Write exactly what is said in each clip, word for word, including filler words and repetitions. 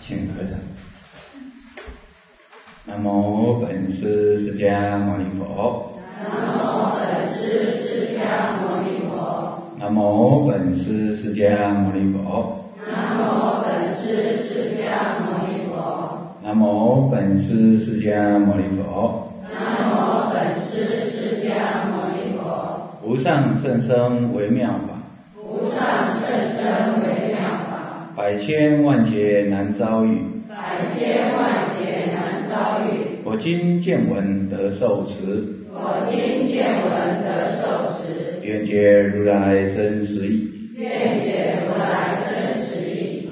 请合掌。南无本师释迦牟尼佛。 南无本师释迦牟尼佛。 南无本师释迦牟尼佛。 南无本师释迦牟尼佛。 南无本师释迦牟尼佛。 南无本师释迦牟尼佛。 无上甚深微妙法。 无上甚深微妙法。 百千万劫难遭遇。 百千万劫难遭遇。 我今见闻得受持。 我今见闻得受持。 愿解如来真实义。 愿解如来真实义。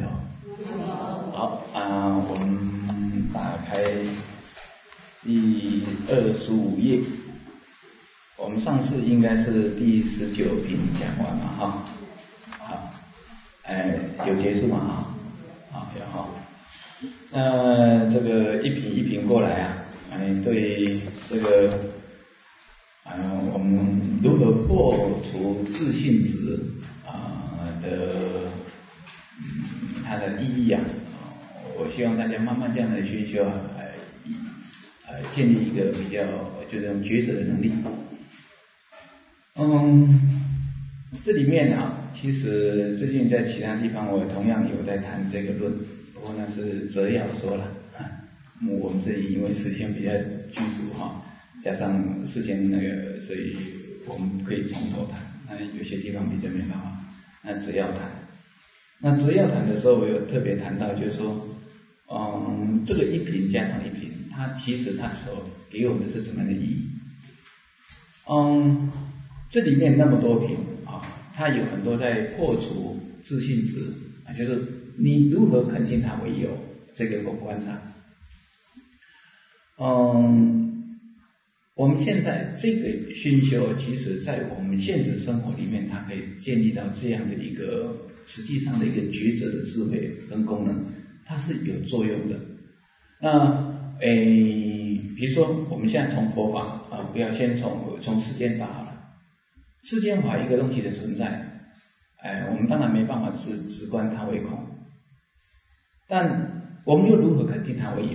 好啊，我们打开第二十五页。我们上次应该是第十九品讲完了哈。好，哎，有结束吗？哈，好，有哈。那这个一品一品过来啊，哎，对这个，啊、呃，我们如何破除自信执啊的，嗯，它的意义啊，我希望大家慢慢这样的熏修啊，呃，建立一个比较就是这种抉择的能力。嗯，这里面啊，其实最近在其他地方我同样有在谈这个论，不过那是择要说了。我们这里因为时间比较拘束哈，加上事先那个，所以我们可以从头谈。那有些地方比较没办法，那择要谈。那择要谈的时候，我有特别谈到，就是说，嗯，这个一品加上一品，它其实它所给我们的是什么样的意义？嗯。这里面那么多品啊，它有很多在破除自信执啊，就是你如何肯定它为有，这个我观察。嗯，我们现在这个熏修，其实在我们现实生活里面，它可以建立到这样的一个实际上的一个抉择的智慧跟功能，它是有作用的。那诶，比如说我们现在从佛法啊，不要先从从世间法好了。世间法一个东西的存在，哎，我们当然没办法直直观它为空，但我们又如何肯定它为有？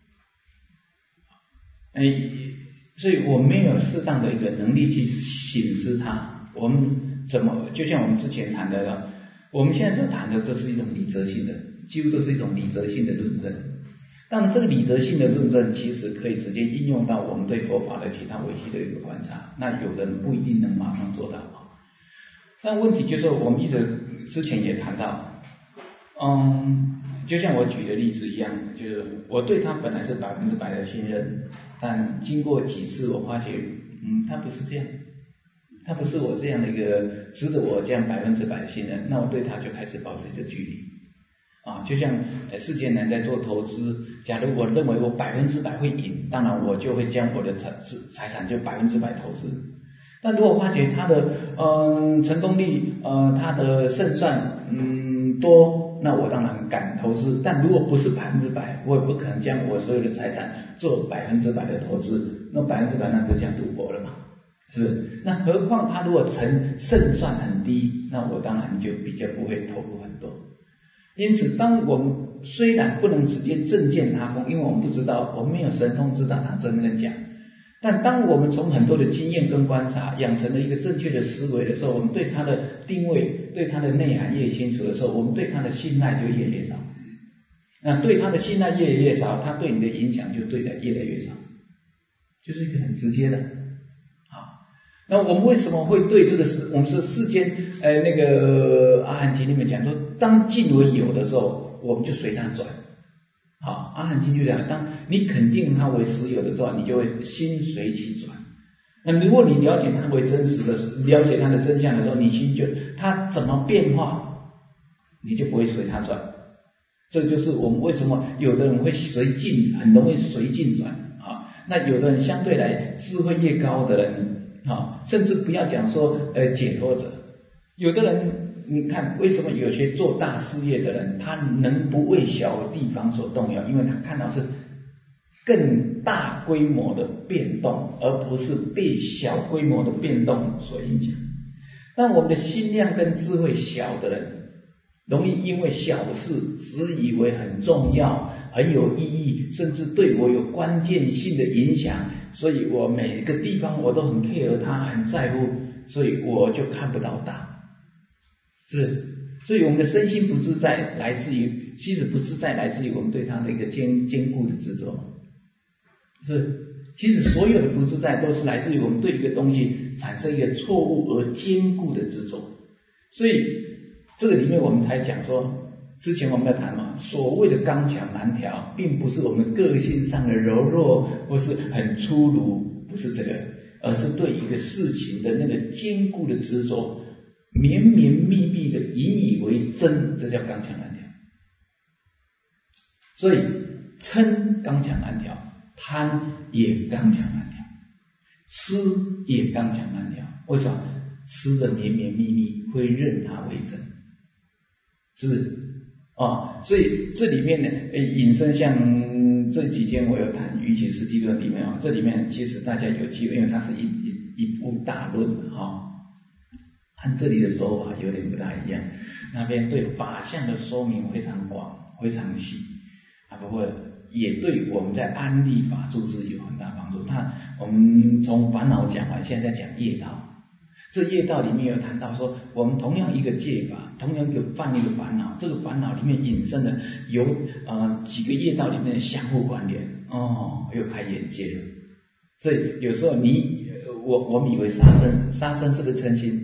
哎，所以我们没有适当的一个能力去省思它，我们怎么？就像我们之前谈的了，我们现在所谈的，这是一种理则性的，几乎都是一种理则性的论证。当然，这个理则性的论证其实可以直接应用到我们对佛法的其他维系的一个观察。那有的人不一定能马上做到啊。但问题就是，我们一直之前也谈到，嗯，就像我举的例子一样，就是我对他本来是百分之百的信任，但经过几次我发觉，嗯，他不是这样，他不是我这样的一个值得我这样百分之百的信任，那我对他就开始保持一个距离。啊，就像呃世间人在做投资，假如我认为我百分之百会赢，当然我就会将我的财财产就百分之百投资。但如果发觉他的嗯、呃、成功率呃他的胜算嗯多，那我当然敢投资。但如果不是百分之百，我也不可能将我所有的财产做百分之百的投资。那百分之百那不是讲赌博了嘛？是不是？那何况他如果成胜算很低，那我当然就比较不会投入很多。因此，当我们虽然不能直接正见他空，因为我们不知道，我们没有神通知道他真跟假，但当我们从很多的经验跟观察养成了一个正确的思维的时候，我们对他的定位、对他的内涵越清楚的时候，我们对他的信赖就越来越少。那对他的信赖越来越少，他对你的影响就对的越来越少，就是一个很直接的。那我们为什么会对这个世，我们是世间呃那个阿含经里面讲说，当尽为有的时候，我们就随它转。好，阿含经就讲，当你肯定它为实有的时候，你就会心随其转。那如果你了解它为真实的，了解它的真相的时候，你心就它怎么变化，你就不会随它转。这就是我们为什么有的人会随境，很容易随境转啊。那有的人相对来智慧越高的人。啊，甚至不要讲说呃解脱者，有的人你看为什么有些做大事业的人，他能不为小地方所动摇？因为他看到是更大规模的变动，而不是被小规模的变动所影响。当我们的心量跟智慧小的人， 容易因为小事只以为很重要、很有意义，甚至对我有关键性的影响，所以我每一个地方我都很 care 它，很在乎，所以我就看不到大。是，所以我们的身心不自在，来自于其实不自在来自于我们对它的一个坚坚固的执着。是，其实所有的不自在都是来自于我们对一个东西产生一个错误而坚固的执着。所以这个里面我们才讲说，之前我们在谈嘛，所谓的刚强难调，并不是我们个性上的柔弱或是很粗鲁，不是这个，而是对一个事情的那个坚固的执着，绵绵密密的引以为真，这叫刚强难调。所以嗔刚强难调，贪也刚强难调，痴也刚强难调。为什么？吃的绵绵密密，会任它为真，是不是？啊，所以这里面呢，引申像这几天我有谈《瑜伽师地论》里面啊，这里面其实大家有机会，因为它是一一一部大论的哈，和这里的走法有点不大一样。那边对法相的说明非常广，非常细啊，不过也对我们在安立法住是有很大帮助。他我们从烦恼讲完，现在在讲业道。这业道里面有谈到说，我们同样一个戒法，同样一个犯一个烦恼，这个烦恼里面引申的有呃几个业道里面的相互关联，哦，又开眼界了。所以有时候你我我们以为杀生，杀生是不是嗔心？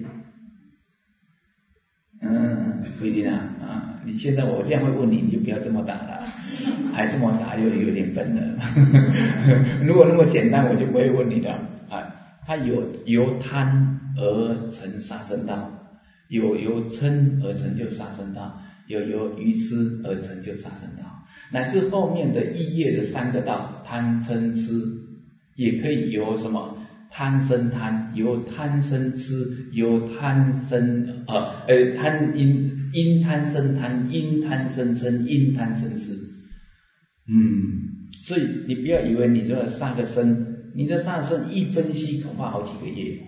嗯，不一定啊啊！你现在我这样会问你，你就不要这么打了，还这么打又有点笨了。如果那么简单，我就不会问你了啊。它有由贪而成杀生道，有由嗔而成就杀生道，有由愚痴而成就杀生道，乃至后面的意业的三个道，贪嗔痴，也可以由什么贪生贪，由贪生痴，由贪生呃呃贪因因贪生贪，因贪生嗔，因贪生痴。嗯，所以你不要以为你这杀个生。你的杀生一分析恐怕好几个月，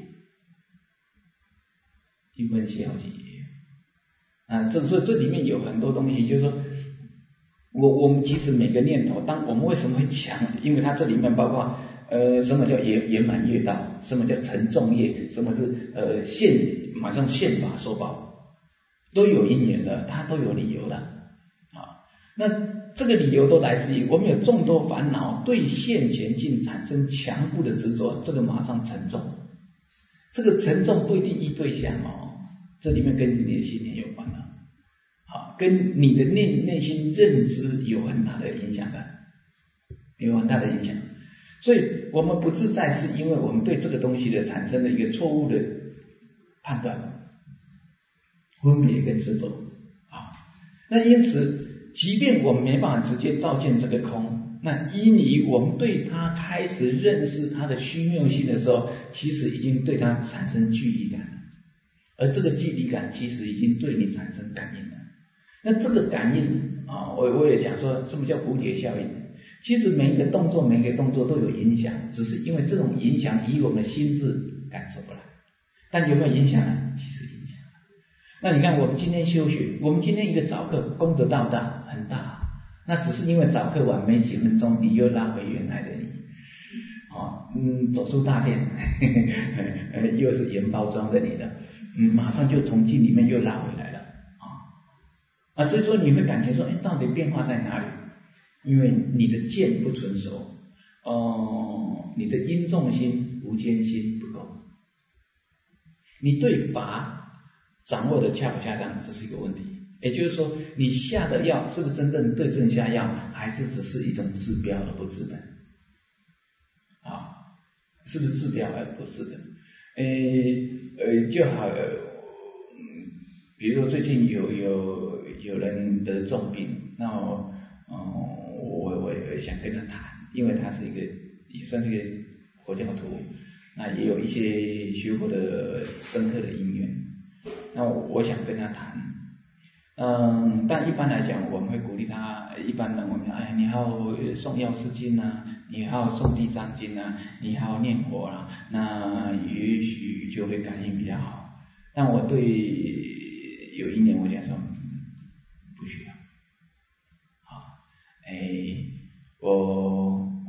一分析好几个月啊！这所以这里面有很多东西，就是说，我我们其实每个念头，当我们为什么会强？因为它这里面包括呃，什么叫圆圆满业道，什么叫沉重业，什么是呃现马上现法受报，都有因缘的，它都有理由的啊。那这个理由都来自于我们有众多烦恼，对现前境产生强固的执着，这个马上沉重。这个沉重不一定依对象哦，这里面跟你的信念有关的，好，跟你的内内心认知有很大的影响的，有很大的影响。所以我们不自在，是因为我们对这个东西的产生的一个错误的判断、分别跟执着啊。那因此。即便我们没办法直接照见这个空，那因于我们对它开始认识它的虚谬性的时候，其实已经对它产生距离感了，而这个距离感其实已经对你产生感应了。那这个感应啊，我我也讲说什么叫蝴蝶效应。其实每一个动作每一个动作都有影响，只是因为这种影响以我们的心智感受不来。但有没有影响呢？其实影响。那你看我们今天修学，我们今天一个早课功德大不大？很大。那只是因为早课晚没几分钟，你又拉回原来的你，哦，嗯，走出大殿，呵呵又是原包装的你了，嗯，马上就从境里面又拉回来了，啊、哦、啊，所以说你会感觉说，哎，到底变化在哪里？因为你的见不纯熟，哦，你的因重心、无间心不够，你对法掌握的恰不恰当，这是一个问题。也就是说，你下的药是不是真正对症下药，还是只是一种治标而不治本？啊，是不是治标而不治本？呃呃，就好，呃，比如说最近有有有人得重病，那我，嗯、呃，我我也想跟他谈，因为他是一个也算是一个佛教徒，那也有一些学佛的深刻的因缘，那我想跟他谈。嗯，但一般来讲，我们会鼓励他。一般人我们哎，你要诵药师经啊，你要诵地藏经啊，你要念佛啦、啊，那也许就会感应比较好。但我对有一年我讲说，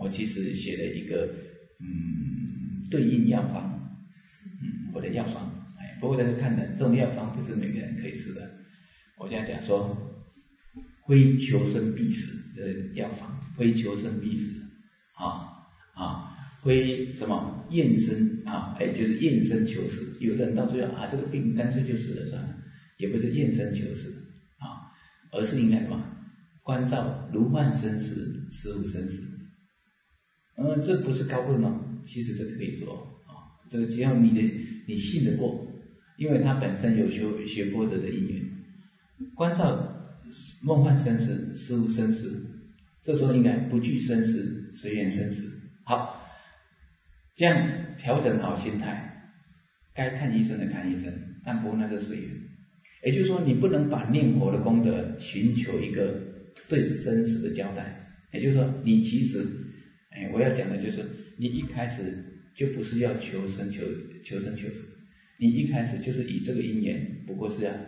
其实写了一个嗯对应药方，嗯我的药方，哎，不过大家看的这种药方不是每个人可以吃的。我这样讲说，非求生必死，这是药方，非求生必死，啊啊，非什么厌生啊，哎就是厌生求死。有的人到最后啊这个病干脆就死了算了，也不是厌生求死啊，而是应该什么？观照如幻生死，实无生死。嗯，这不是高论哦，其实这个可以做啊，这个只要你的你信得过，因为它本身有修学波折的因缘，观照梦幻生死，实无生死，这时候应该不惧生死，随缘生死。好，这样调整好心态，该看医生的看医生，但不过那是随缘。也就是说，你不能把念佛的功德寻求一个对生死的交代。也就是说，你其实，哎，我要讲的就是，你一开始就不是要求生求求生求死，你一开始就是以这个因缘，不过是要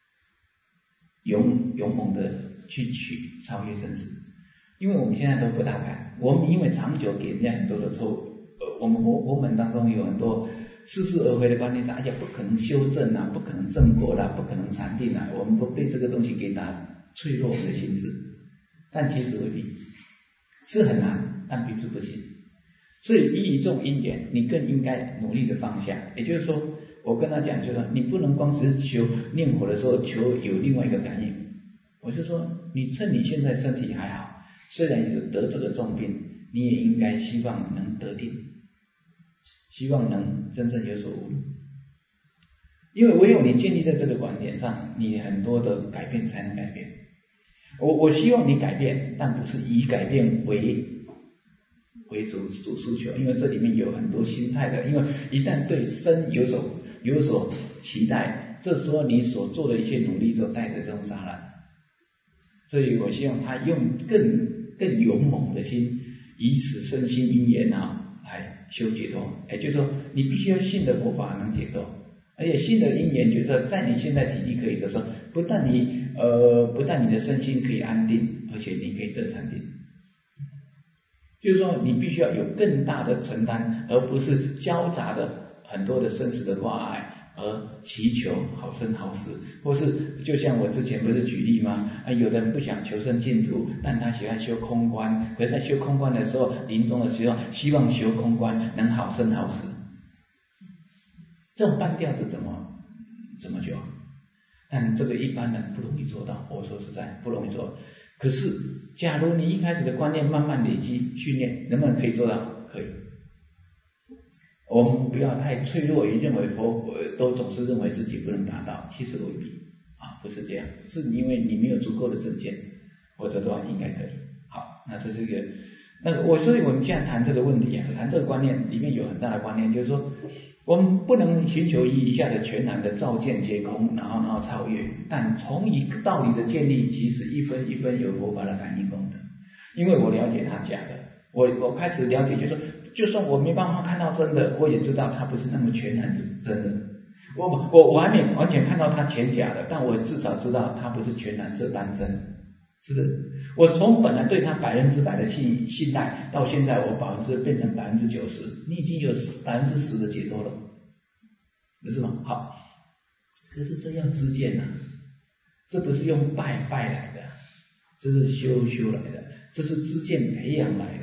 勇勇猛的去取超越生死。因为我们现在都不大敢，我们因为长久给人家很多的错误，呃，我们佛佛门当中有很多似是而非的观念，哎呀，不可能修正啊，不可能正果啦，不可能禅定啊，我们都被这个东西给打脆弱我们的心智。但其实未必，是很难，但并不是不行。所以依这种因缘，你更应该努力的放下。也就是说，我跟他讲，就是说，你不能光只是求念佛的时候求有另外一个感应。我就说，你趁你现在身体还好，虽然有得这个重病，你也应该希望能得定，希望能真正有所悟。因为唯有你建立在这个观点上，你很多的改变才能改变。我我希望你改变，但不是以改变为为主主诉求，因为这里面有很多心态的。因为一旦对生有所有所期待，这时候你所做的一切努力都带着这种杂染。所以我希望他用更更勇猛的心，以此身心因缘啊来修解脱。也就是说，你必须要信的佛法能解脱，而且信的因缘，就是说，在你现在体力可以的时候，不但你呃不但你的身心可以安定，而且你可以得禅定。就是说，你必须要有更大的承担，而不是交杂的很多的生死的挂碍。而祈求好生好死，或是就像我之前不是举例吗？啊，有的人不想求生净土，但他喜欢修空观，可是在修空观的时候，临终的时候希望修空观能好生好死，这种半吊子怎么怎么救？但这个一般人不容易做到，我说实在不容易做。可是，假如你一开始的观念慢慢累积训练，能不能可以做到？可以。我们不要太脆弱于认为佛都总是认为自己不能达到，其实未必啊，不是这样，是因为你没有足够的正见，否则的话应该可以。好，那是这个，那我所以我们现在谈这个问题啊，谈这个观念里面有很大的观念，就是说我们不能寻求一下的全然的照见皆空，然后然后超越，但从一个道理的建立，其实一分一分有佛法的感应功德，因为我了解它假的，我我开始了解，就是说。就算我没办法看到真的，我也知道它不是那么全然真的。我我我还没完全看到它全假的，但我至少知道它不是全然这般真，是不是？我从本来对它百分之百的信信赖，到现在我百分之变成百分之九十，你已经有百分之十的解脱了，不是吗？好，可是这要知见啊，这不是用拜拜来的，这是修修来的，这是知见培养来的。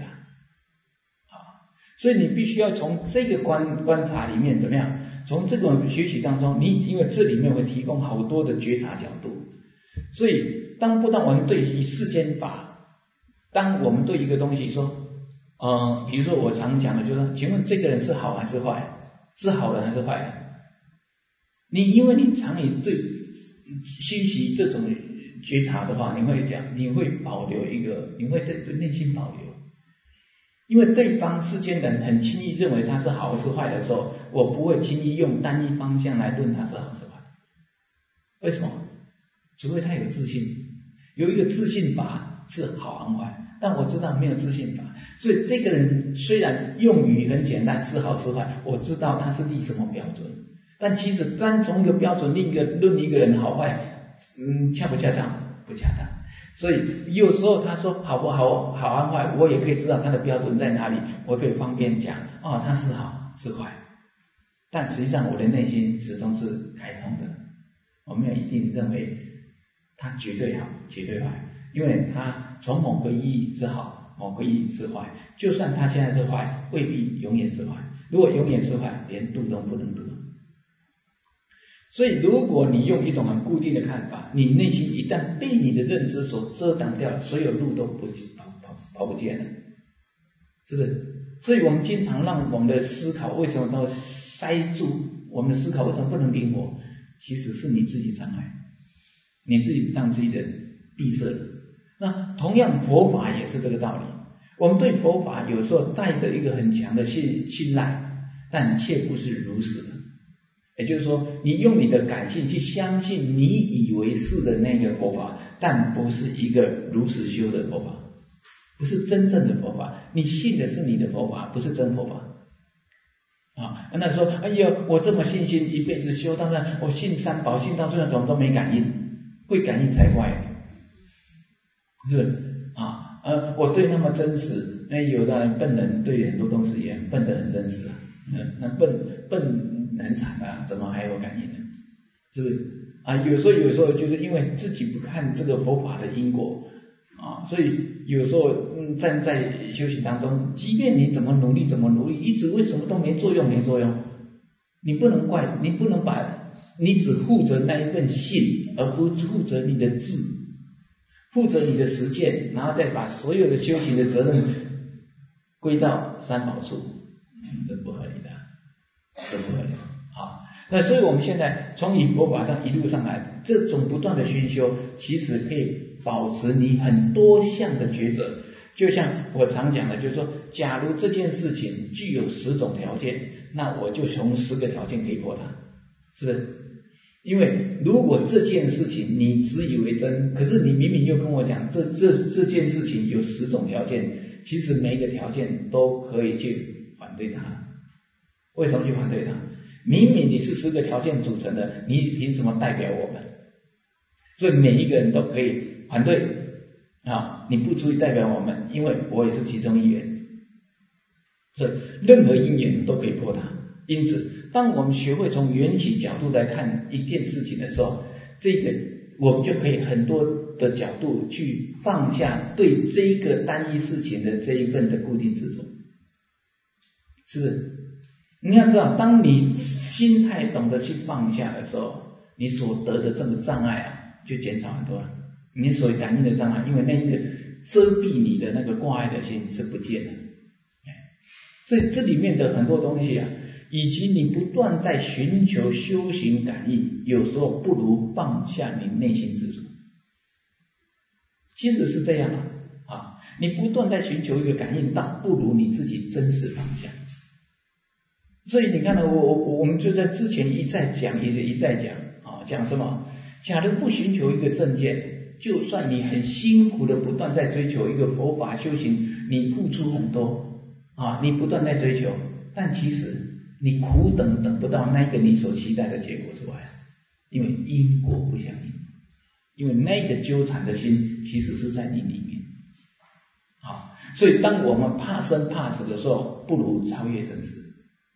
所以你必须要从这个观观察里面怎么样？从这种学习当中，你因为这里面会提供好多的觉察角度。所以当不当我们对于世间法，当我们对一个东西说，呃，比如说我常讲的就是说，请问这个人是好还是坏？是好人还是坏人？你因为你常以对熏习这种觉察的话，你会讲，你会保留一个，你会对对内心保留。因为对方世间人很轻易认为他是好是坏的时候，我不会轻易用单一方向来论他是好是坏。为什么？除非他有自信，有一个自信法是好和坏，但我知道没有自信法，所以这个人虽然用语很简单，是好是坏，我知道他是立什么标准，但其实单从一个标准另一个论一个人好坏，嗯，恰不恰当？不恰当。 所以有时候他说好不好好和坏，我也可以知道他的标准在哪里，我可以方便讲哦，他是好是坏，但实际上我的内心始终是开通的，我没有一定认为他绝对好绝对坏，因为他从某个意义是好，某个意义是坏，就算他现在是坏，未必永远是坏，如果永远是坏，连度都不能度。所以如果你用一种很固定的看法，你内心一旦被你的认知所遮挡掉了，所有路都不跑跑跑不见了，是不是？所以我们经常让我们的思考为什么都塞住，我们的思考为什么不能灵活，其实是你自己障碍，你自己让自己的闭塞了。那同样佛法也是这个道理，我们对佛法有时候带着一个很强的信信赖，但却不是如实的。也就是说，你用你的感性去相信你以为是的那个佛法，但不是一个如实修的佛法，不是真正的佛法。你信的是你的佛法，不是真佛法啊。那说，哎呀，我这么信心，一辈子修到那，我信三宝，信到最后怎么都没感应，会感应才怪呢，是不是啊？呃，我对那么真实，那有的人笨人对很多东西也很笨得很真实啊，那笨笨。难产啊，怎么还有感应呢？是不是啊？有时候有时候就是因为自己不看这个佛法的因果啊，所以有时候嗯，站在修行当中，即便你怎么努力怎么努力，一直为什么都没作用没作用，你不能怪，你不能把你只负责那一份信，而不负责你的智，负责你的实践，然后再把所有的修行的责任归到三宝处，嗯，这不合理的。都不合理啊！那所以我们现在从以佛法上一路上来，这种不断的熏修，其实可以保持你很多项的抉择。就像我常讲的，就是说，假如这件事情具有十种条件，那我就从十个条件可以破它，是不是？因为如果这件事情你自以为真，可是你明明又跟我讲，这这这件事情有十种条件，其实每一个条件都可以去反对它。为什么去反对它？明明你是十个条件组成的，你凭什么代表我们？所以每一个人都可以反对啊！你不足以代表我们，因为我也是其中一员。所以任何因缘都可以破它。因此，当我们学会从缘起角度来看一件事情的时候，这个我们就可以很多的角度去放下对这一个单一事情的这一份的固定执着，是不是？你要知道，当你心态懂得去放下的时候，你所得的这个障碍啊，就减少很多了。你所感应的障碍，因为那一个遮蔽你的那个挂碍的心是不见的。所以这里面的很多东西啊，以及你不断在寻求修行感应，有时候不如放下你内心执着。其实是这样啊，啊，你不断在寻求一个感应，倒不如你自己真实放下。所以你看呢，我我我们就在之前一再讲，一一再讲啊，讲什么？假如不寻求一个正见，就算你很辛苦的不断在追求一个佛法修行，你付出很多啊，你不断在追求，但其实你苦等等不到那个你所期待的结果之外，因为因果不相应，因为那个纠缠的心其实是在你里面啊。所以当我们怕生怕死的时候，不如超越生死。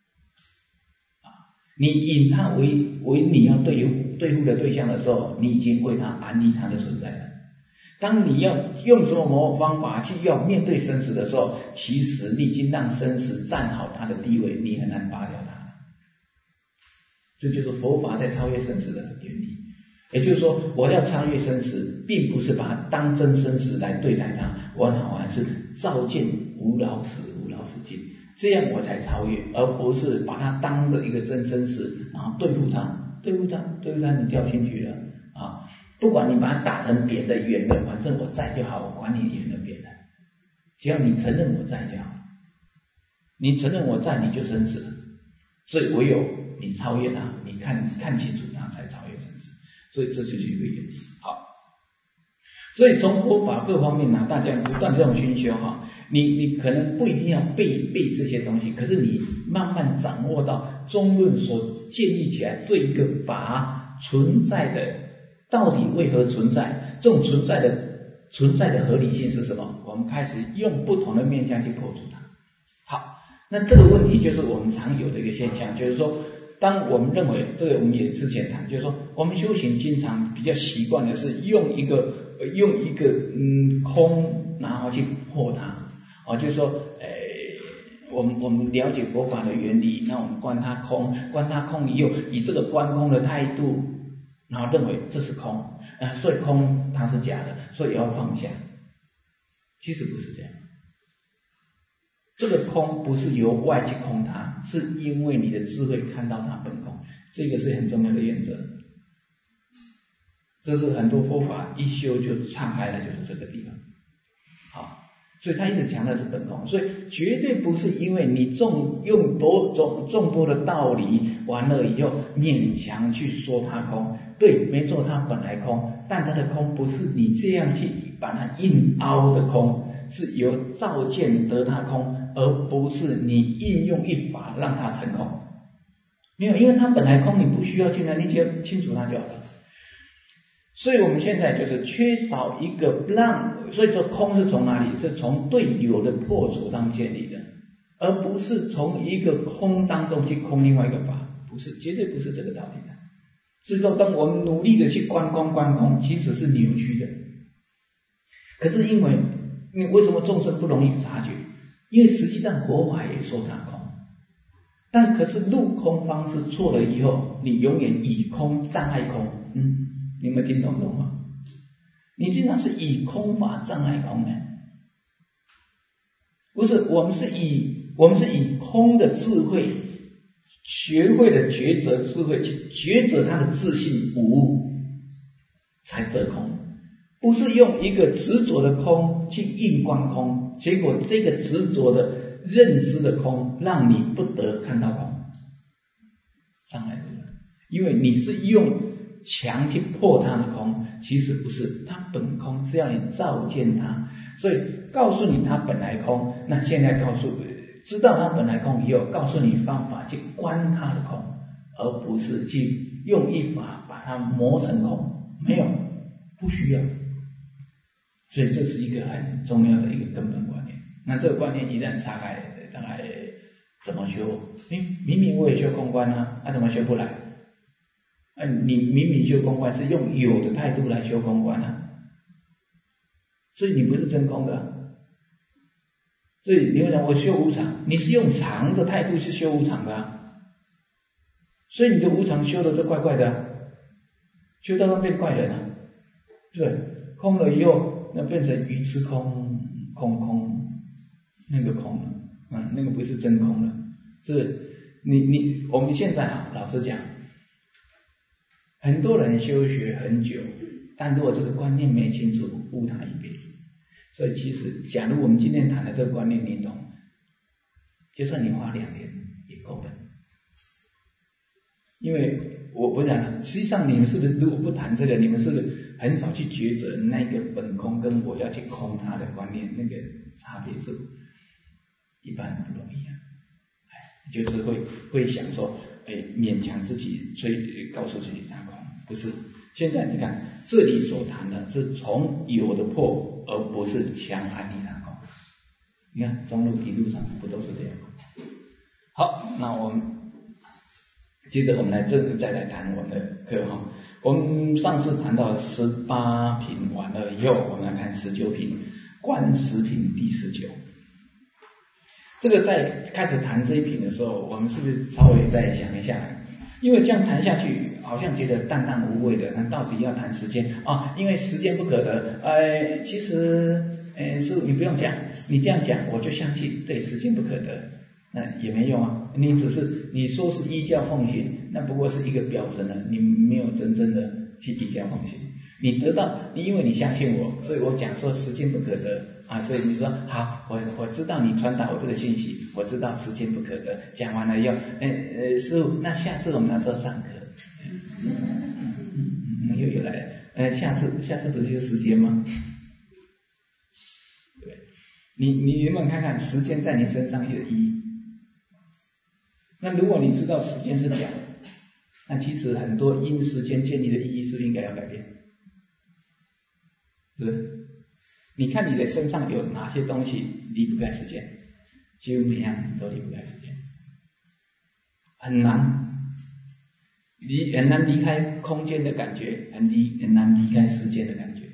你引他为为你要对付对付的对象的时候，你已经为他安利他的存在了。当你要用什么某种方法去要面对生死的时候，其实你已经让生死占好他的地位，你很难拔掉他。这就是佛法在超越生死的原理。也就是说，我要超越生死，并不是把它当真生死来对待它，我好像是照见无老死，无老死尽。这样我才超越，而不是把它当着一个真生死，然后对付它，对付它，对付它，你掉进去了啊！不管你把它打成扁的、圆的，反正我在就好，我管你圆的、扁的，只要你承认我在就好。你承认我在，你就生死了。所以唯有你超越它，你看看清楚它，才超越生死。所以这就是一个原理。好，所以从佛法各方面呢、啊，大家不断这种熏修哈。你你可能不一定要背背这些东西，可是你慢慢掌握到中论所建立起来对一个法存在的到底为何存在，这种存在的存在的合理性是什么？我们开始用不同的面向去破除它。好，那这个问题就是我们常有的一个现象，就是说当我们认为这个我们也之前谈，就是说我们修行经常比较习惯的是用一个用一个嗯空然后去破它，哦，就是说呃我们我们了解佛法的原理，那我们观它空，观它空以后，以这个观空的态度，然后认为这是空，呃，所以空它是假的，所以要放下。其实不是这样，这个空不是由外去空它，是因为你的智慧看到它本空，这个是很重要的原则。这是很多佛法一修就岔开了，就是这个地方。好，所以他一直强调是本空，所以绝对不是因为你众用多众众多的道理完了以后勉强去说它空，对，没错，它本来空，但它的空不是你这样去把它硬凹的空，是由照见得它空，而不是你应用一法让它成空。没有，因为它本来空，你不需要去那，你只要清楚它就好了。所以我们现在就是缺少一个让，所以说空是从哪里？是从对有的破除当建立的，而不是从一个空当中去空另外一个法，不是，绝对不是这个道理的。所以说当我们努力的去观空观空，其实是扭曲的。可是因为你为什么众生不容易察觉？因为实际上佛法也说它空，但可是入空方式错了以后，你永远以空障碍空，嗯。你有没有听懂懂吗？你经常是以空法障碍空的，不是，我们是以我们是以空的智慧，学会了抉择智慧去抉择它的自性无物，才得空，不是用一个执着的空去硬观空，结果这个执着的认知的空让你不得看到空，障碍住了，因为你是用强去破它的空，其实不是，它本空，是要你照见它，所以告诉你它本来空。那现在告诉知道它本来空以后，告诉你方法去观它的空，而不是去用一法把它磨成空，没有，不需要。所以这是一个很重要的一个根本观念。那这个观念一旦岔开，大概怎么修？明明明我也修空观啊，那、啊、怎么修不来？啊，你明明修空观是用有的态度来修空观啊，所以你不是真空的、啊。所以你会讲我修无常，你是用常的态度去修无常的、啊，所以你的无常修的都怪怪的、啊，修到那变怪人啊，对，空了以后那变成愚痴空空空那个空了，嗯，那个不是真空了，是你你我们现在啊，老实讲。很多人修学很久，但如果这个观念没清楚，误他一辈子。所以其实假如我们今天谈的这个观念你懂，就算你花两年也够本。因为我不讲，实际上你们是不是如果不谈这个，你们是不是很少去抉择那个本空跟我要去空它的观念，那个差别是一般不容易啊。就是会会想说，哎，勉强自己追，告诉自己它空，不是。现在你看这里所谈的是从有的破，而不是强安利它空。你看中路一路上不都是这样？好，那我们接着我们来这个再来谈我们的课哈。我们上次谈到十八品完了以后，我们来看十九品，观十品第十九。这个在开始谈这一品的时候，我们是不是稍微再想一下？因为这样谈下去，好像觉得淡淡无味的。那到底要谈时间啊？因为时间不可得。呃，其实，呃，师父你不用讲，你这样讲我就相信，对，时间不可得，那也没用啊。你只是你说是依教奉行，那不过是一个表层的，你没有真正的去依教奉行。你得到，你因为你相信我，所以我讲说时间不可得。啊，所以你说好，我我知道你传达我这个信息，我知道时间不可得。讲完了以后，呃呃，师父，那下次我们哪时候上课？嗯嗯嗯，又又来了，呃，下次下次不是就时间吗？对，你你有没有看看时间在你身上有意义？那如果你知道时间是假，那其实很多因时间建立的意义是不是应该要改变？是不是？ 你看你的身上有哪些东西离不开时间？几乎每样都离不开时间，很难离很难离开空间的感觉，很离很难离开时间的感觉，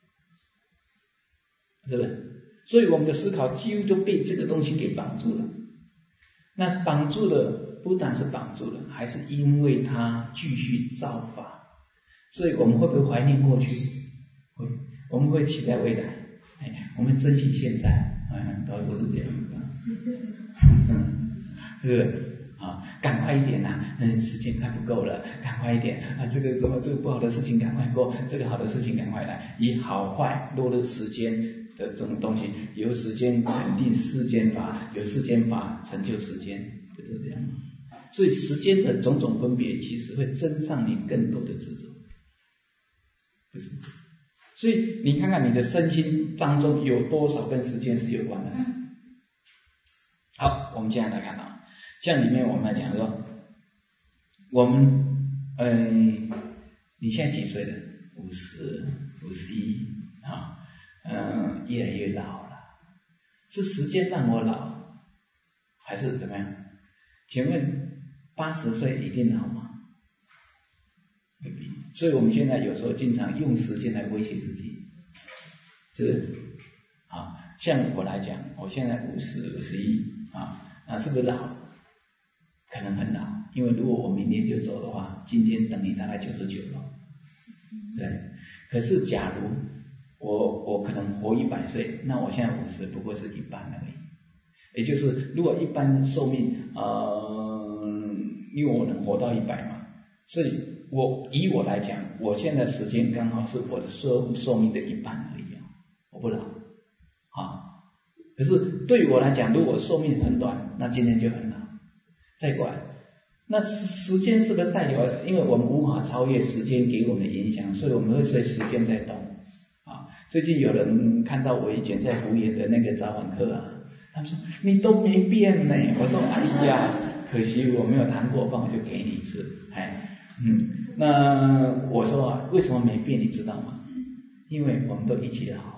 是不是？所以我们的思考几乎都被这个东西给绑住了。那绑住了，不但是绑住了，还是因为它继续造法。所以我们会不会怀念过去？会。我们会期待未来，哎，我们珍惜现在，哎，都都是这样的，嗯，是不是？啊，赶快一点呐、啊，嗯，时间快不够了，赶快一点啊！这个什么这个不好的事情赶快过，这个好的事情赶快来，以好坏落入时间的这种东西，由时间肯定世间法，由世间法成就时间，就是这样。所以时间的种种分别，其实会增上你更多的执着，不是？所以你看看你的身心当中有多少跟时间是有关的？好，我们现在来看啊，像里面我们来讲说，我们嗯、呃，你现在几岁了？五十、五十一啊，嗯，越来越老了，是时间让我老，还是怎么样？请问八十岁一定老吗？未必。所以我们现在有时候经常用时间来威胁自己，是不是？啊，像我来讲，我现在五十、五十一啊，那是不是老？可能很老，因为如果我明天就走的话，今天等你大概九十九了，对。可是假如我我可能活一百岁，那我现在五十不过是一半而已。也就是如果一般寿命，呃，因为我能活到一百嘛，所以我以我来讲，我现在时间刚好是我的寿寿命的一半而已啊，我不老啊。可是对我来讲，如果寿命很短，那今天就很老。再过来，那时间是不是带有？因为我们无法超越时间给我们的影响，所以我们会随时间在动啊。最近有人看到我以前在湖野的那个早晚课啊，他们说你都没变呢。我说哎呀，可惜我没有谈过，不然我就给你一次。哎，嗯，那我说啊，为什么没变？你知道吗？因为我们都一起老。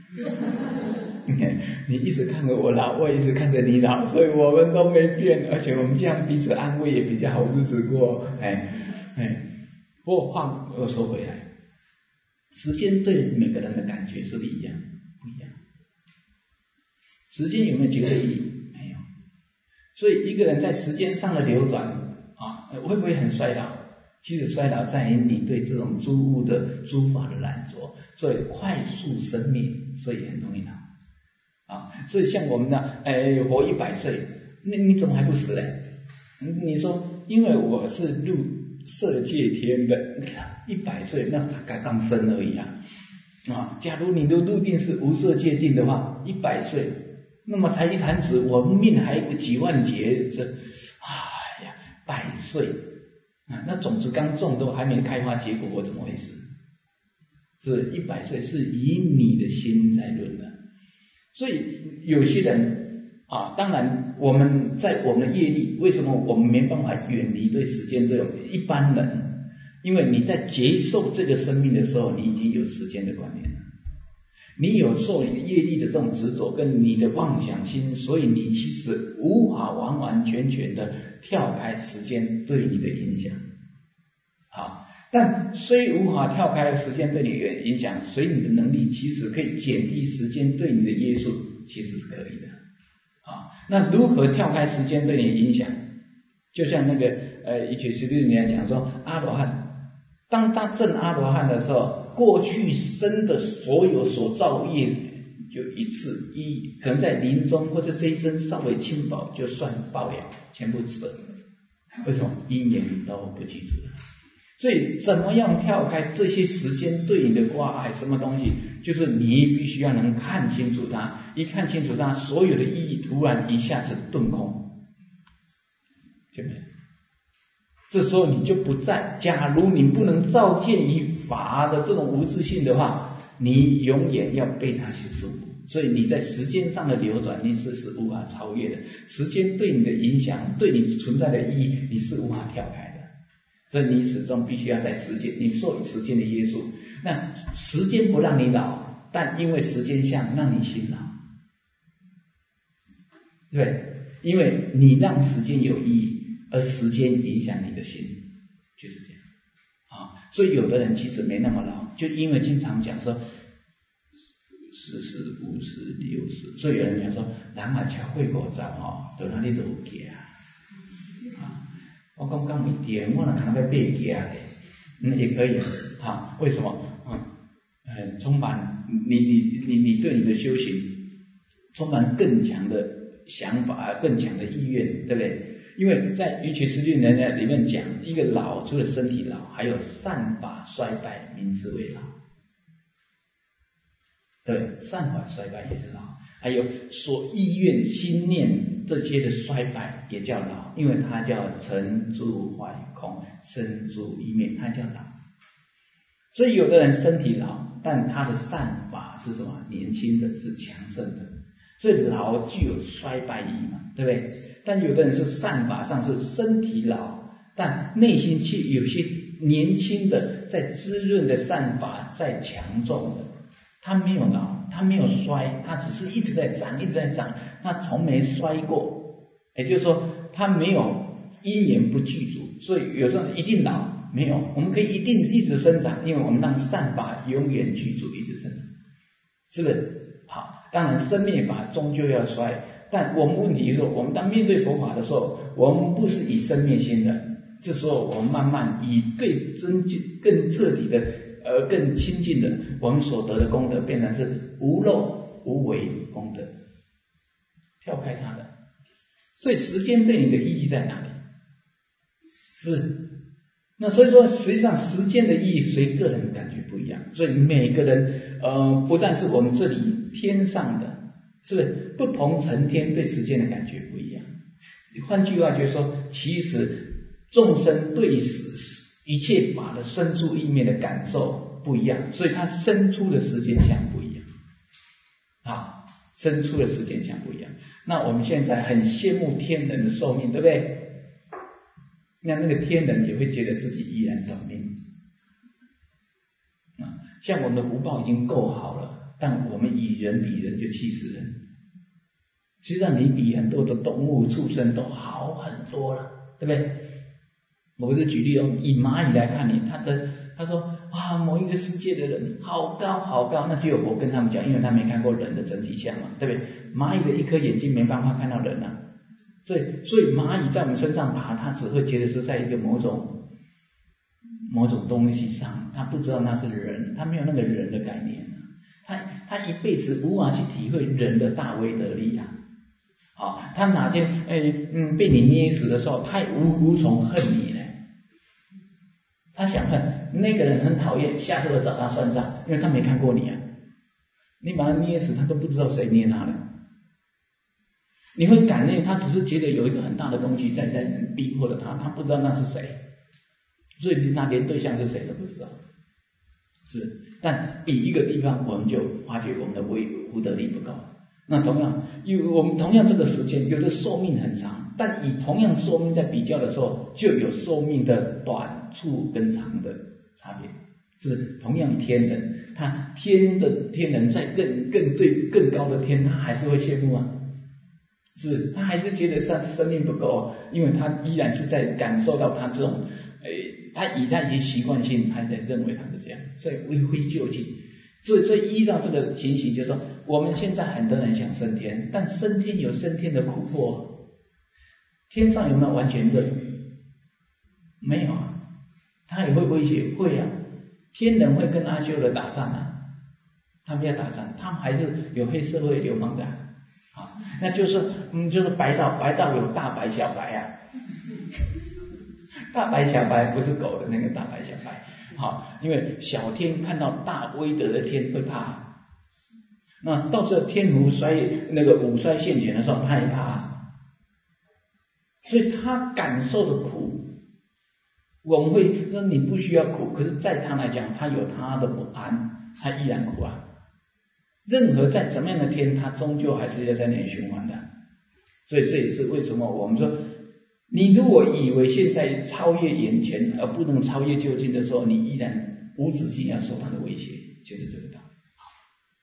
你一直看着我老，我一直看着你老，所以我们都没变，而且我们这样彼此安慰也比较好日子过。哎哎，不过话又说回来，时间对每个人的感觉是不是一样？不一样。时间有没有绝对意义？没有。所以一个人在时间上的流转啊，会不会很衰老？其实衰老在于你对这种诸物的诸法的染着，所以快速生灭，所以很容易老啊。所以像我们呢，哎，活一百岁，那你怎么还不死呢？你说，因为我是入色界天的，一百岁那才刚生而已啊啊！假如你的入定是无色界定的话，一百岁，那么才一弹指，我命还有几万劫，这哎呀，百岁。啊，那种子刚种都还没开花结果，我怎么会死？是一百岁是以你的心在论的，所以有些人啊，当然我们在我们的业力，为什么我们没办法远离对时间这种一般人？因为你在接受这个生命的时候，你已经有时间的观念了，你有受你的业力的这种执着跟你的妄想心，所以你其实无法完完全全的跳开时间对你的影响。好，但虽无法跳开时间对你的影响，随你的能力其实可以减低时间对你的约束，其实是可以的。啊，那如何跳开时间对你的影响？就像那个呃一曲十六年讲说，阿罗汉当他证阿罗汉的时候，过去生的所有所造业，就一次一可能在临终或者这一生稍微轻薄，就算报了，全部舍了。为什么？因缘都不记住了。所以怎么样跳开这些时间对你的挂碍？什么东西？就是你必须要能看清楚它，一看清楚它，所有的意义突然一下子顿空，对不对？这时候你就不在。假如你不能照见于法的这种无自性的话，你永远要被它去束缚。所以你在时间上的流转，你是是无法超越的。时间对你的影响，对你存在的意义，你是无法跳开的。所以你始终必须要在时间，你受时间的约束。那时间不让你老， 但因为时间相让你心老，对，因为你让时间有意义，而时间影响你的心，就是这样啊。所以有的人其实没那么老，就因为经常讲说四十、五十、六十，所以有人讲说，人啊超过五十吼，到哪里都有行啊。我讲讲唔对，我若可能要背行嘞，嗯，也可以啊。为什么？嗯，很充满你你你你对你的修行充满更强的想法，更强的意愿，对不对？因为在《瑜伽师地论》里面讲，一个老除了身体老，还有善法衰败，名之为老。对，善法衰败也是老，还有所意愿、心念这些的衰败也叫老，因为它叫成住坏空，生住意灭，它叫老。所以有的人身体老，但他的善法是什么？年轻的，是强盛的。所以老具有衰败意嘛，对不对？但有的人是善法上是身体老，但内心却有些年轻的，在滋润的善法在强壮的。他没有老，他没有衰，他只是一直在长，一直在长，他从没衰过。也就是说，他没有因缘不具足，所以有时候一定老没有，我们可以一定一直生长，因为我们让善法永远具足，一直生长，是不是？好，当然生灭法终究要衰，但我们问题是说，我们当面对佛法的时候，我们不是以生灭心的，这时候我们慢慢以更增进、更彻底的。而更亲近的，我们所得的功德变成是无漏无为功德，跳开它的。所以时间对你的意义在哪里？是不是？那所以说，实际上时间的意义随个人的感觉不一样。所以每个人，呃，不但是我们这里天上的，是不是不同层天对时间的感觉不一样？换句话就是说，其实众生对时。一切法的生出意灭的感受不一样，所以它生出的时间相不一样啊，生出的时间相不一样。那我们现在很羡慕天人的寿命，对不对？那那个天人也会觉得自己依然长命啊。像我们的福报已经够好了，但我们以人比人就气死人。实际上你比很多的动物畜生都好很多了，对不对？我不是举例哦，以蚂蚁来看你，他的他说哇，某一个世界的人好高好高，那只有我跟他们讲，因为他没看过人的整体像嘛，对不对？蚂蚁的一颗眼睛没办法看到人啊，所以所以蚂蚁在我们身上爬，它只会觉得说在一个某种某种东西上，他不知道那是人，他没有那个人的概念啊，他他一辈子无法去体会人的大威德力啊。好，他哪天哎嗯被你捏死的时候，他也无无从恨你呢。他想恨那个人很讨厌，下次我找他算账，因为他没看过你啊。你把他捏死，他都不知道谁捏他了。你会感念他，只是觉得有一个很大的东西在在逼迫着他，他不知道那是谁，所以他连对象是谁都不知道。是，但比一个地方，我们就发觉我们的威福德力不够。那同样，有我们同样这个时间，有的寿命很长，但以同样寿命在比较的时候，就有寿命的短处跟长的差别。是同样天人，他天的天人在更更对更高的天，他还是会羡慕啊，是他还是觉得他生命不够，因为他依然是在感受到他这种，诶，他以他已经习惯性，他在认为他是这样，所以微灰就尽。所以，所以依照这个情形，就是说，我们现在很多人想升天，但升天有升天的苦迫，天上有没有完全的？没有啊，他也会威胁，会啊，天人会跟阿修罗打仗啊，他们要打仗，他们还是有黑社会流氓的，啊，那就是嗯，就是白道，白道有大白小白啊，大白小白不是狗的那个大白小白。好，因为小天看到大威德的天会怕，那到时候天福衰那个五衰现前的时候，他也怕，所以他感受的苦，我们会说你不需要苦，可是在他来讲，他有他的不安，他依然苦啊。任何在怎么样的天，他终究还是要在那里循环的，所以这也是为什么我们说。你如果以为现在超越眼前而不能超越究竟的时候，你依然无止境要受它的威胁，就是这个道理。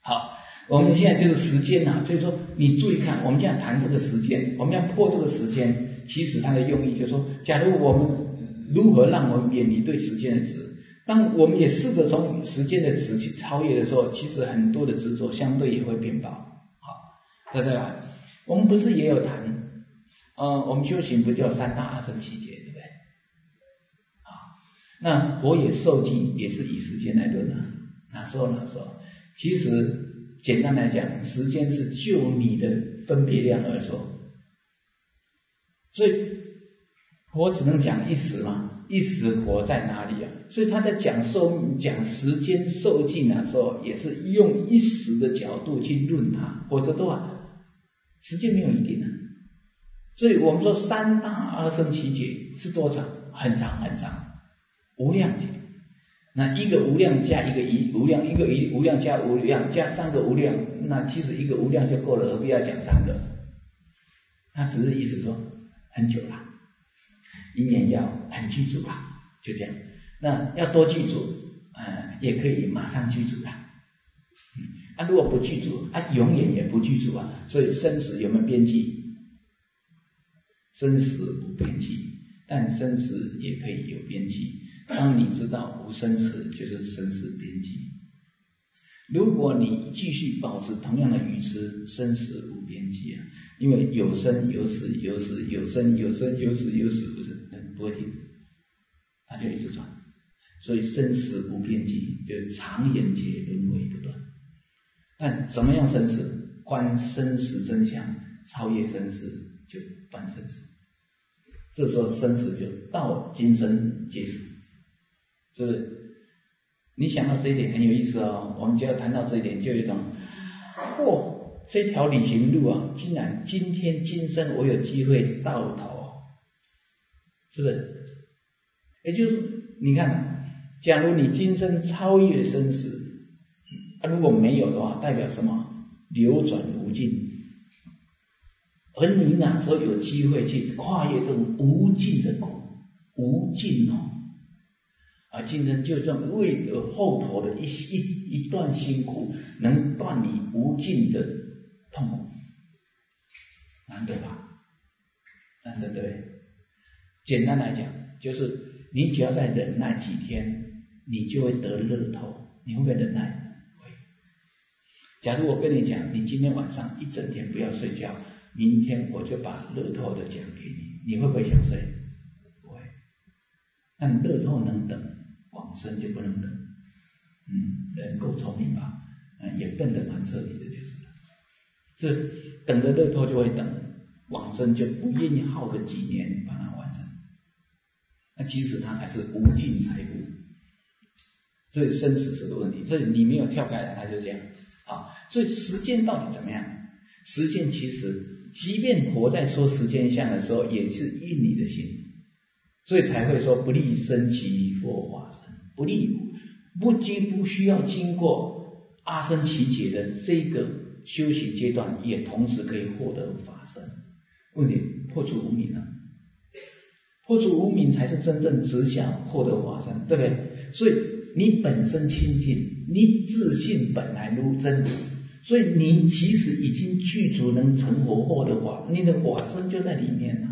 好，我们现在就是时间啊，所以说你注意看，我们现在谈这个时间，我们要破这个时间，其实它的用意就是说，假如我们如何让我们远离对时间的执，当我们也试着从时间的执去超越的时候，其实很多的执着相对也会变薄。好，在这来，我们不是也有谈，呃，我们修行不叫三大阿僧祇劫，对不对？啊，那火野受记也是以时间来论啊，哪时候哪时候？其实简单来讲，时间是就你的分别量而说，所以我只能讲一时嘛，一时活在哪里啊？所以他在讲寿讲时间受尽的时候，也是用一时的角度去论它，否则的话，时间没有一定啊。所以我们说三大阿僧祇劫是多长？很长很长，无量劫。那一个无量加一个一无量，一个一无量加无量加三个无量，那其实一个无量就够了，何必要讲三个？那只是意思说很久了，因缘要很具足了，就这样。那要多具足，呃，也可以马上具足了。嗯，啊，如果不具足，啊，永远也不具足啊。所以生死有没有边际？生死无边际，但生死也可以有边际。当你知道无生死，就是生死边际。如果你继续保持同样的愚痴，生死无边际啊！因为有生有死，有死有生，有生有死有死，不是不会停，它就一直转。所以生死无边际，就是常缘劫轮回不断。但怎么样生死？观生死真相，超越生死，就断生死。这时候生死就到今生皆死。是不是？你想到这一点很有意思哦。我们只要谈到这一点，就有一种，哦，这条旅行路啊，竟然今天今生我有机会到头，是不是？也就是你看，假如你今生超越生死，啊，如果没有的话，代表什么？流转无尽。而你哪时候有机会去跨越这种无尽的苦，无尽哦。啊，今生就算为了后头的一一一段辛苦，能断你无尽的痛苦，难得吧？难得对不对？简单来讲，就是你只要再忍耐几天，你就会得乐透。你会不会忍耐？会。假如我跟你讲，你今天晚上一整天不要睡觉，明天我就把乐透的奖给你，你会不会想睡？不会。但乐透能等，往生就不能等。嗯，人够聪明吧？嗯，也笨得蛮彻底的，就是了。这等的乐透就会等，往生就不愿意耗个几年把它完成。那其实它才是无尽财富。所以生死是个问题，所以你没有跳开来，它就这样。好，所以时间到底怎么样？时间其实，即便佛在说时间相的时候，也是应你的心。所以才会说不立生起佛化身，不立不经不需要经过阿僧祇劫的这个修行阶段，也同时可以获得法身。问题破除无明啊，破除无明才是真正直向获得法身，对不对？所以你本身清净，你自信本来如真如，所以你其实已经具足能成佛获得法，你的法身就在里面了。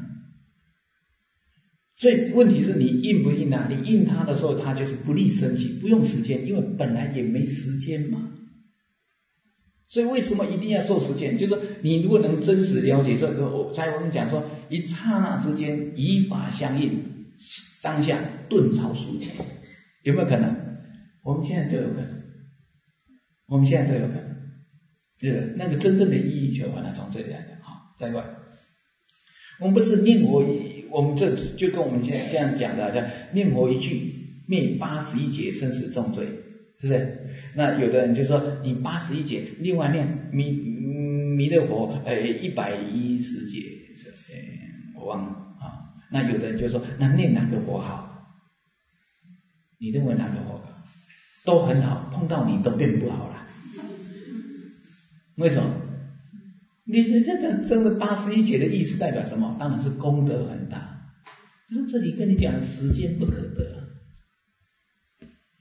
所以问题是你应不应啊？你应它的时候，它就是不立生起，不用时间，因为本来也没时间嘛。所以为什么一定要受时间？就是说你如果能真实了解这个，我才我们讲说，一刹那之间以法相应，当下顿超速疾，有没有可能？我们现在都有可能，我们现在都有可能。这个那个真正的意义，就把它从这里来的啊。再过来，我们不是念佛一。我们这就跟我们现在这样讲的，叫念佛一句灭八十一劫生死重罪，是不是？那有的人就说你八十一劫，另外念弥弥勒佛，呃一百一十劫，呃我忘了啊。那有的人就说那念哪个佛好？你认为哪个佛好？都很好，碰到你都变不好了。为什么？你这这这个八十一劫的意思代表什么？当然是功德很大。可是这里跟你讲时间不可得，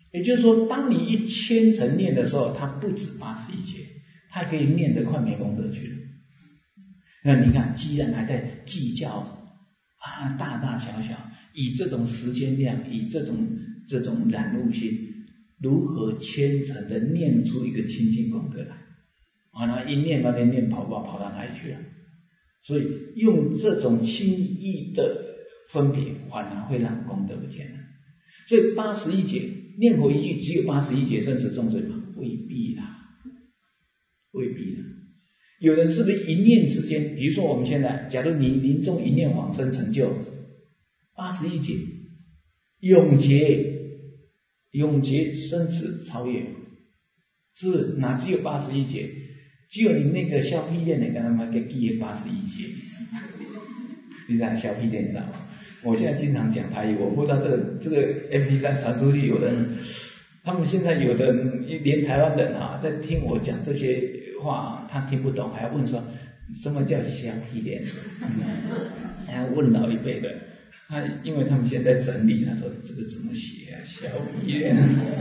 也就是说，当你一虔诚念的时候，它不止八十一劫，它还可以念得快没功德去了。那你看，既然还在计较啊，大大小小，以这种时间量，以这种这种染入心，如何虔诚的念出一个清净功德来？啊，那一念那边念跑跑跑到哪里去了？所以用这种轻易的分别，反而会让功德不见了。所以八十一劫念佛一句，只有八十一劫生死重罪吗？未必啦，未必啦。有人是不是一念之间？比如说我们现在，假如你临终一念往生成就八十一劫，永劫永劫生死超越，是不是？哪只有八十一劫？只有你那个小屁练的跟他们给记八十一劫，你知道小屁练少？我现在经常讲台语，我不知道这个这个 M P 三 传出去，有人他们现在有的连台湾人啊，在听我讲这些话，他听不懂，还要问说什么叫小屁练，还要问老一辈的，他因为他们现在在整理，他说这个怎么写啊，小屁练，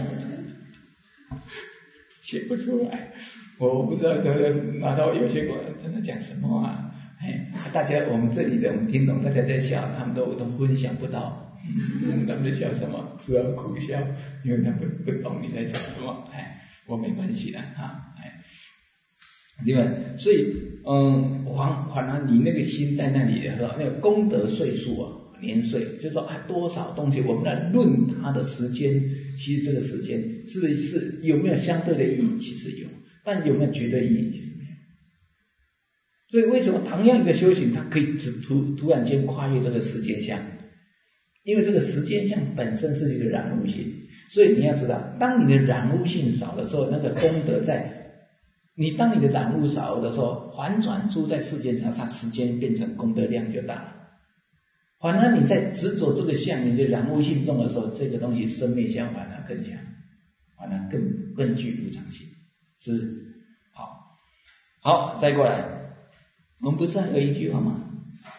写不出来。我不知道得拿到有些人真的讲什么啊？哎，大家我们这里的我们听懂，大家在笑，他们都都分享不到，嗯，他们在笑什么？只好苦笑，因为他们不懂你在讲什么。哎，我没关系的啊，哎，对吧？所以，嗯，反反而你那个心在那里的时候，那个功德岁数啊，年岁，就是说啊，多少东西，我们来论它的时间，其实这个时间是不是有没有相对的意义？其实有。但有没有绝对意义？其实没有。所以为什么同样一个修行，它可以突突然间跨越这个时间相？因为这个时间相本身是一个染污性，所以你要知道，当你的染污性少的时候，那个功德在你当你的染污少的时候，反转出在世间上，它时间变成功德量就大了。反而你在执着这个相，你的染污性重的时候，这个东西生灭相反而更强，反而更更具无常性。是，好，好，再过来，我们不是还有一句话吗？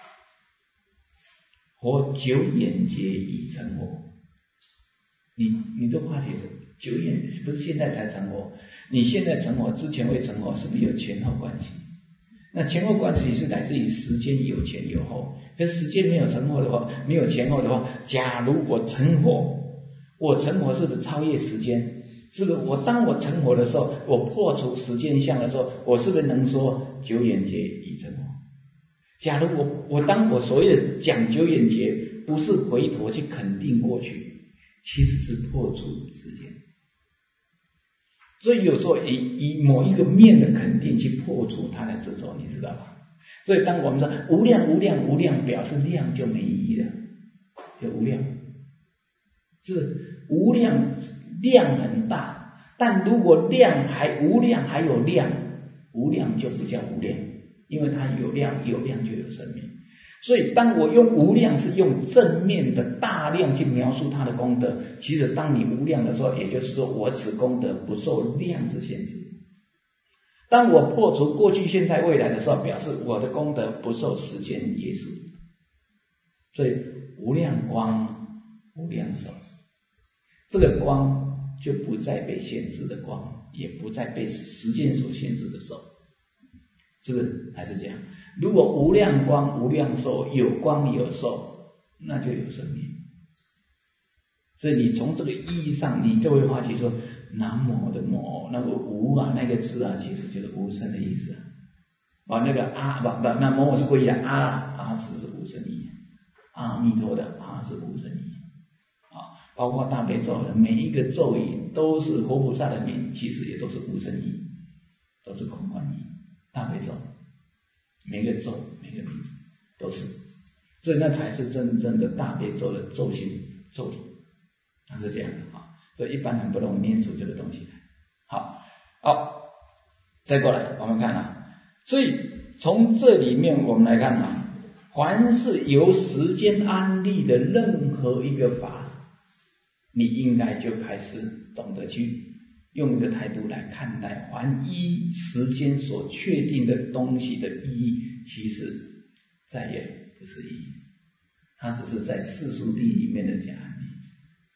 佛九眼劫已成佛。你你这话题是九眼，不是现在才成佛？你现在成佛，之前未成佛，是不是有前后关系？那前后关系是来自于时间有前有后。可是时间没有成佛的话，没有前后的话，假如我成佛，我成佛是不是超越时间？是不是我当我成佛的时候，我破除时间相的时候，我是不是能说九眼劫已成佛？假如我我当我所谓的讲九眼劫，不是回头去肯定过去，其实是破除时间。所以有时候以以某一个面的肯定去破除它的执着，你知道吧？所以当我们说无量无量无量，表示量就没意义了，就无量，是无量。量很大，但如果量还无量还有量，无量就不叫无量，因为它有量，有量就有生命。所以当我用无量是用正面的大量去描述它的功德，其实当你无量的时候，也就是说我此功德不受量之限制。当我破除过去现在未来的时候，表示我的功德不受时间约束。所以无量光无量寿，这个光就不再被限制的光，也不再被时间所限制的寿，是不是？还是这样？如果无量光无量寿，有光有寿，那就有生命。所以你从这个意义上，你就会发觉说，南无的无，那个无啊，那个字啊，其实就是无声的意思啊。那个阿不不，那无是归的阿阿是是无声义，阿弥陀的阿是无声义啊。包括大悲咒的每一个咒语都是佛菩萨的名，其实也都是无声义，都是空观义。大悲咒每个咒每个名字都是，所以那才是真正的大悲咒的咒性咒体，它是这样的啊。所以一般人不容易念出这个东西来。好，好，再过来我们看啊，所以从这里面我们来看啊，凡是由时间安立的任何一个法，你应该就开始懂得去用一个态度来看待，凡依时间所确定的东西的意义，其实再也不是意义，它只是在世俗谛里面的假理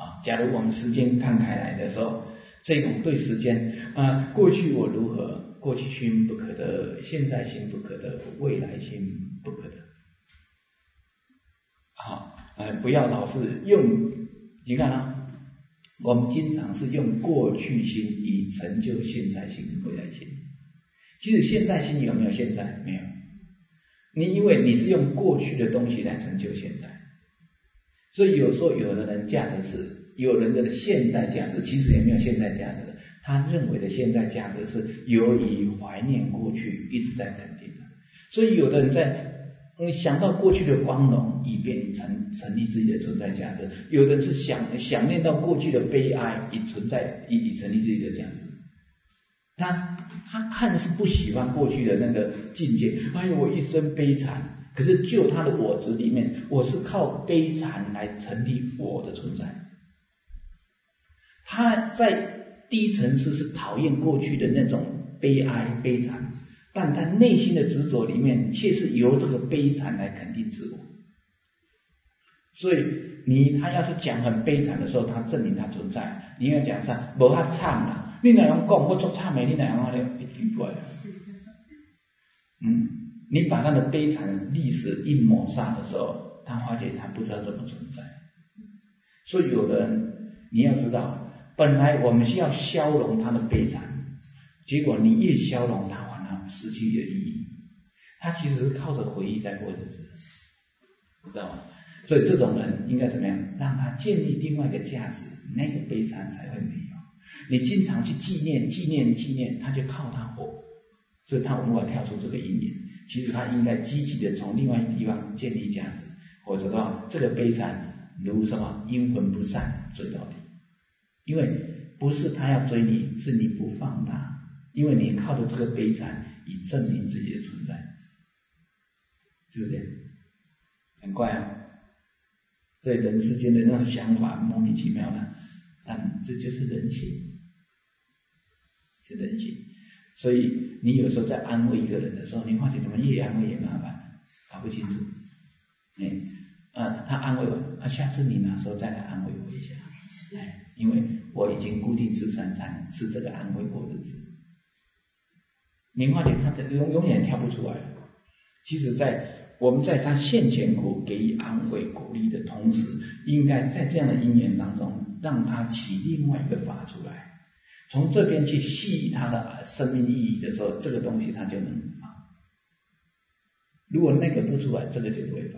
啊，假如我们时间看开来的时候，这种对时间啊，过去我如何，过去心不可得，现在心不可得，未来心不可得。好，呃，不要老是用，你看啊，我们经常是用过去心以成就现在心、未来心。其实现在心有没有现在？没有。你因为你是用过去的东西来成就现在，所以有时候有的人价值是，有人的现在价值其实也没有现在价值的，他认为的现在价值是由于怀念过去一直在肯定的，所以有的人在嗯想到过去的光荣，以便成成立自己的存在价值；有的人是想想念到过去的悲哀，以存在以以成立自己的价值。他他看是不喜欢过去的那个境界，哎呦，我一生悲惨，可是就他的我执里面，我是靠悲惨来成立我的存在。他在低层次是讨厌过去的那种悲哀悲惨，但他内心的执着里面却是由这个悲惨来肯定自我。所以你他要是讲很悲惨的时候，他证明他存在，你要讲啥没他惨啦，你哪样讲我做惨的，你哪样咧一奇怪。嗯，你把他的悲惨的历史一抹杀的时候，他发觉他不知道怎么存在。所以有的人你要知道，本来我们是要消融他的悲惨，结果你越消融他，反而失去了意义。他其实是靠着回忆在过日子，知道吗？所以这种人应该怎么样？让他建立另外一个价值，那个悲惨才会没有。你经常去纪念纪念纪念，他就靠他活，所以他无法跳出这个阴影。其实他应该积极的从另外一个地方建立价值，否则的话，这个悲惨如什么阴魂不散，追到底。因为不是他要追你，是你不放他，因为你靠着这个悲惨以证明自己的存在，是不是这样？很怪啊！所以人世间的那种想法莫名其妙的，但这就是人性，是人性。所以你有时候在安慰一个人的时候，你发觉怎么越安慰越麻烦，搞不清楚。哎，呃，他安慰我，啊，下次你哪时候再来安慰我一下？哎，因为我已经固定吃三餐，吃这个安慰过日子。你发觉他的永永远跳不出来了。其实在我们在他现前苦给予安慰鼓励的同时，应该在这样的因缘当中，让他起另外一个法出来，从这边去细他的生命意义的时候，这个东西他就能放。如果那个不出来，这个就不会放，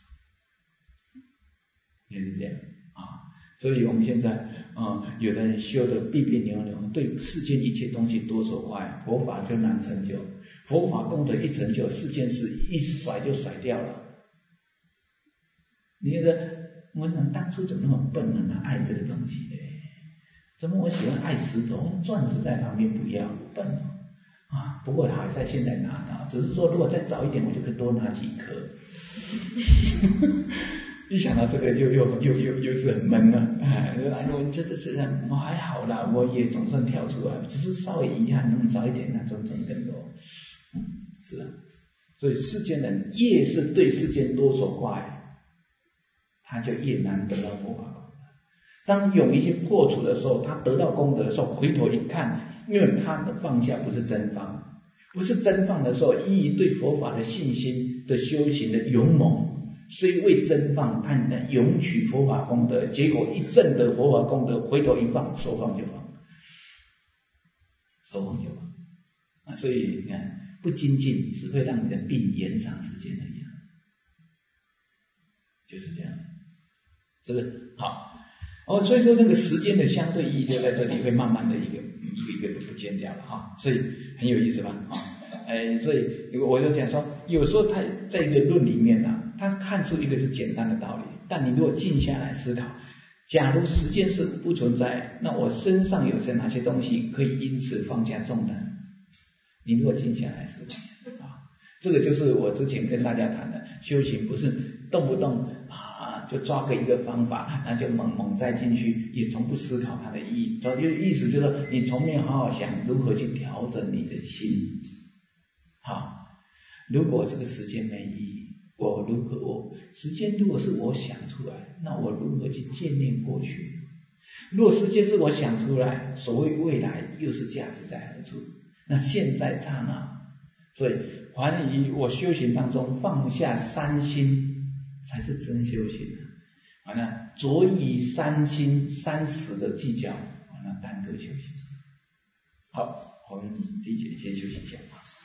也是这样啊。所以我们现在啊、呃，有的人修的别别扭扭，对世间一切东西多所坏，佛法就难成就。佛法功德一成就，四件事一甩就甩掉了。你觉得我们当初怎么那么笨呢？爱这个东西呢？怎么我喜欢爱石头，钻石在旁边不要，笨啊！不过还在现在拿到，只是说如果再早一点，我就可以多拿几颗。一想到这个就又又又又是很闷了，哎，我这这这我还好啦，我也总算跳出来，只是稍微遗憾，能早一点，那总总更多。嗯，是啊，所以世间人越是对世间多所挂碍，他就越难得到佛法功德。当勇一去破除的时候，他得到功德的时候，回头一看，因为他的放下不是真放，不是真放的时候，依对佛法的信心的修行的勇猛，虽未真放，但勇取佛法功德，结果一证得佛法功德，回头一放，说放就放，说放就放啊！所以你看。不精进只会让你的病延长时间而已，就是这样，是不是？好，哦，所以说那个时间的相对意义就在这里会慢慢的一个一个一个不见掉了哈，所以很有意思吧？啊，哎，所以我就讲说，有时候他在一个论里面呢、啊，他看出一个是简单的道理，但你如果静下来思考，假如时间是不存在，那我身上有些哪些东西可以因此放下重担？你如果静下来思考啊，这个就是我之前跟大家谈的，修行不是动不动啊就抓个一个方法，那就猛猛栽进去，也从不思考它的意义。就意思就是说，你从没有好好想如何去调整你的心。好，如果这个时间没意义，我如何我时间如果是我想出来，那我如何去眷恋过去？ 若世界是我想出来，所谓未来又是价值在何处？那现在刹那，所以凡以我修行当中放下三心，才是真修行啊！啊，那着以三心三实的计较，啊，那耽搁修行。好，我们第一节先休息一下啊。